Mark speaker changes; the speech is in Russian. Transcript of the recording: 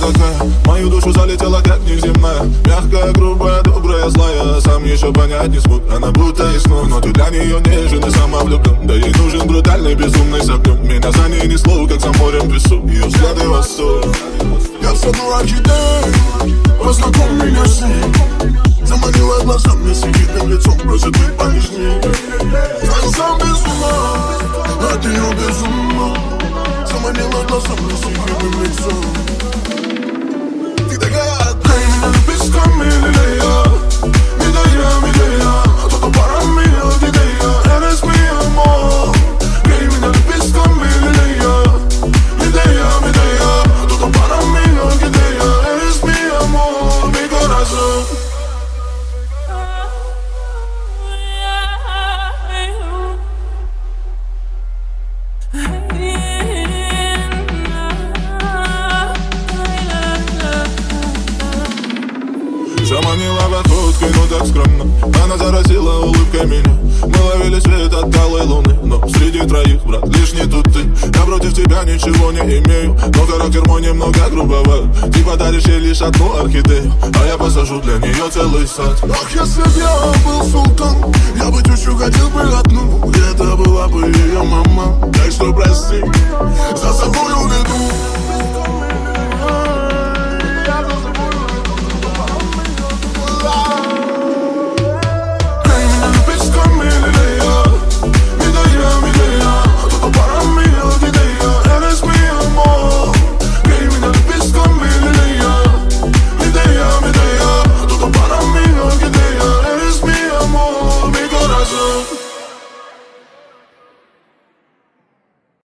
Speaker 1: такая, мою душу залетела как неземная. Мягкая, грубая, добрая, злая. Сам еще понять не смог, она будто из снов. Но ты для нее нежен и самовлюблен. Да ей нужен брутальный, безумный с огнем. Меня за ней несло, как за морем песок. Ее взгляды восторг.
Speaker 2: Я в саду орхидей, познакомь меня с ней. Заманила глазами, с ехидным лицом, просит быть понежней. Знаю, сам без ума, от нее без ума. Заманила глазами, с ехидным лицом. Ты такая, дай меня песками, лилия. Медея, медея, а todo para mí, orquídea. Eres mi amor. Дай меня песками, лилия. Медея, медея, а todo para mí, orquídea. Eres mi amor, mi corazón.
Speaker 1: Заманила походкой, но так скромно. Она заразила улыбкой меня. Мы ловили свет от талой луны. Но среди троих, брат, лишь не тут ты. Я против тебя ничего не имею, но характер мой немного грубоват. Ты подаришь ей лишь одну орхидею, а я посажу для нее целый сад.
Speaker 2: Ах, если б я был султан, я бы тещу хотел бы одну. И это была бы ее мама. Так что прости, за собой уведу.